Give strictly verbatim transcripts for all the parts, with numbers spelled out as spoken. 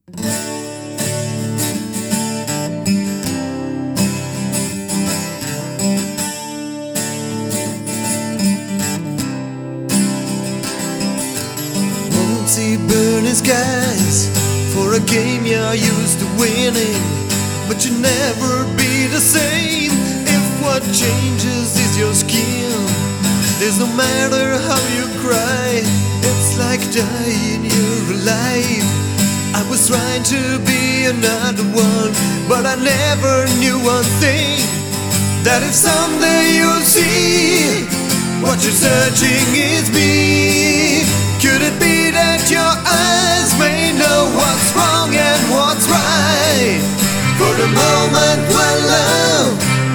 Won't see burning skies for a game you're used to winning, but you'll never be the same if what changes is your skin. There's no matter how you cry, it's like dying, you're alive. I was trying to be another one, but I never knew one thing, that if someday you'll see what you're searching is me. Could it be that your eyes may know what's wrong and what's right? For the moment when love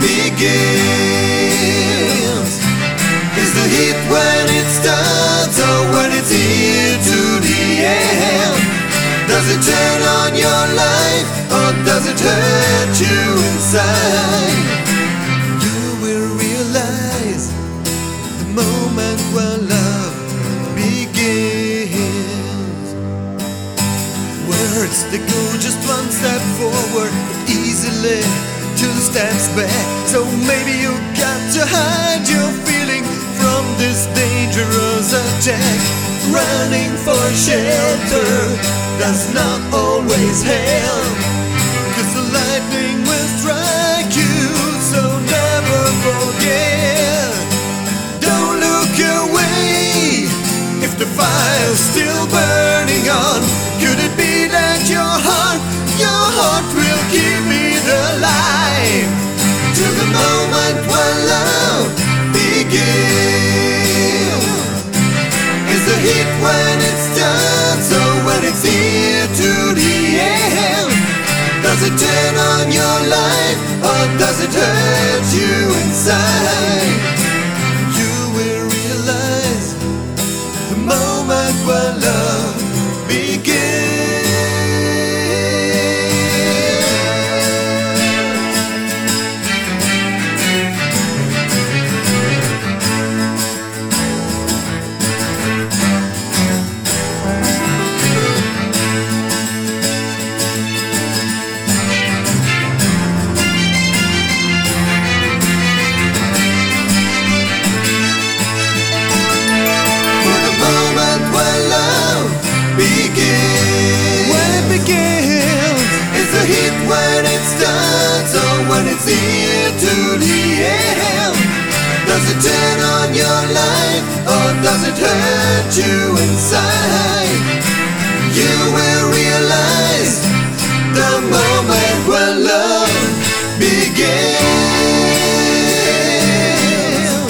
begins, is the heat when it starts or when it's here to the end? Does it turn on your life or does it hurt you inside? You will realize the moment when love begins. Words that go just one step forward, easily two steps back. So maybe you got to hide your feeling from this dangerous attack. Running for shelter does not always help, 'cause the lightning will strike you, so never forget. Don't look away if the fire's still burning on. Could it be that your heart, your heart will keep it alive till the moment when love begins? Is the heat when it starts or when it's here to the end? Does it turn on your life or does it hurt you inside? You will realize the moment when love begins. When it starts or when it's here to the end? Does it turn on your life or does it hurt you inside? You will realize the moment when love begins.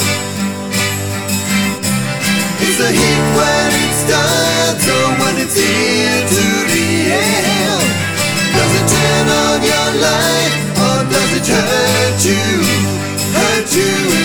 Is the heat when it starts or when it's here to the end? Does it turn on your life or does it hurt you, hurt you